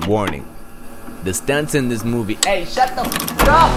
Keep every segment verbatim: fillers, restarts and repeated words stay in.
Warning. The stunts in this movie. Hey, shut the f*** up!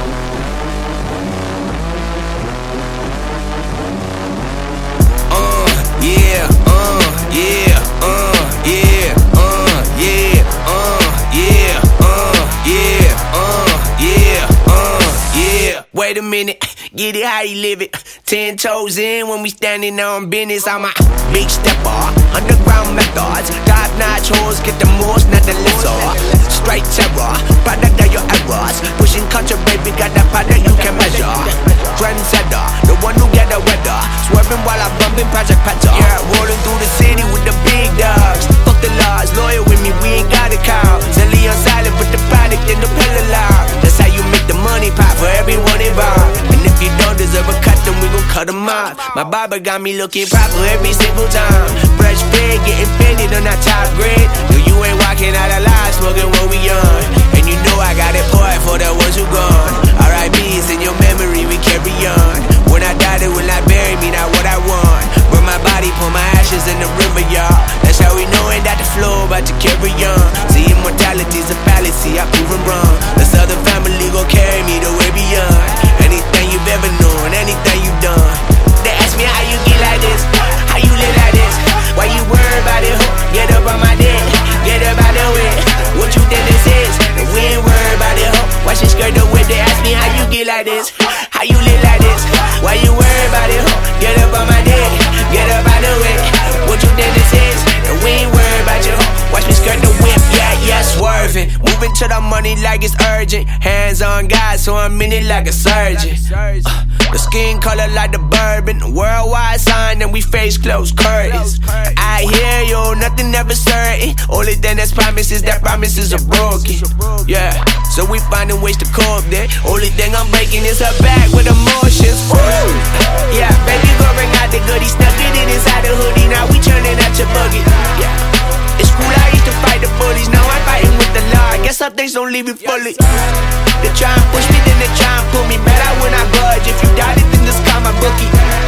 Uh, yeah, uh, yeah, uh, yeah, uh, yeah, uh, yeah, uh, yeah, uh, yeah, uh, yeah. Wait a minute, get it how you live it. Ten toes in when we standing on business. I'm a big stepper, underground methods. Top-notch hoes, get the most, not the lesser. Straight terror, product of your errors. Pushing culture, baby, got that product you can measure. Trendsetter, the one who get the weather. Swerving while I'm bumping Project Petter. Yeah, rolling through the city with the big dogs. Fuck the laws, loyal with me, we ain't got a cow. Zelly on silent, put the product in the pillar loud. That's how you make the money pop for everyone involved. And if you don't deserve a cut, then we gon' cut them off. My barber got me looking proper every single time. Fresh pig, getting fitted on that top grade. No, you ain't walking out alive, smoking what we on. And you know I got it poured for the ones who gone. R I P's in your memory, we carry on. When I die, they will not bury me, not what I want. Burn my body, pour my ashes in the river, y'all. That's how we know it, that the flow about to carry on. See, immortality's a fallacy, I prove 'em wrong. The Southern family gon' carry me the way beyond. Anything you've ever known, anything you've done. They ask me how you get like this, how you live like this. Why you worry about it, ho? Get up on my dick, get up out the way. What you think this is? And we ain't worried about it, ho. Why she skirt the way? They ask me how you get like this, how you live like this. Why you worry about it, ho? Get up on my dick, get up out the way. What you think this is? And we ain't worried about you, ho. Watch me skirt the whip, yeah, yeah, swerving. Moving to the money like it's urgent. Hands on God, so I'm in it like a surgeon. Uh, the skin color like the bourbon. Worldwide sign and we face closed curtains. I hear you, nothing ever certain. Only thing that's promised is that promises are broken. Yeah, so we finding ways to cope there. Only thing I'm breaking is her back with emotions. Woo! Yeah, baby go bring out the goodie. Stuck it in inside the hoodie. Now we turning out your buggy. Yeah, it's cool, I used to fight the bullies. Now I'm fighting with the law. I guess some things don't leave me fully. They try and push me, then they try and pull me. Better when I budge. If you doubt it, then just call my bookie.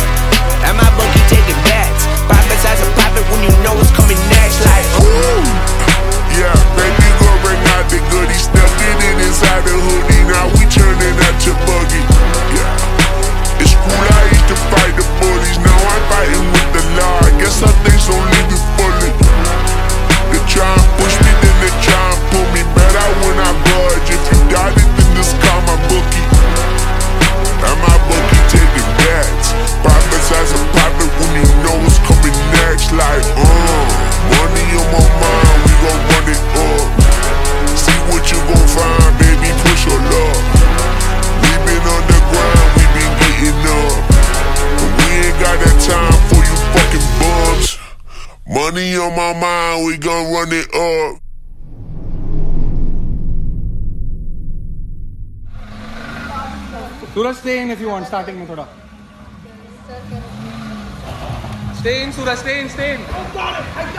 And my bookie taking bets. Profits as a profit when you know what's coming next. Like, ooh. Yeah, baby, go bring out the goodies. Stuck it in inside the hoodie. Now we turning out your buggy. Yeah, it's cool, I used to fight the bullies. Now I'm fighting with the law. I guess some things don't leave you fully. They try and push me, then they try and pull me. Better when I budge. If you doubt it, then just call my bookie. And my bookie taking bets. Profits as a profit when you know what's coming next. Like, uh, money on my mind, we gon' run it up. See what you gon' find, baby, push your luck. We been on the ground, we been getting up. But we ain't got that time for you fucking bums. Money on my mind, we gon' run it up. Suraj, stay in if you want, starting mein thoda. Stay in, Suraj, stay in, stay in. I got it, I got it.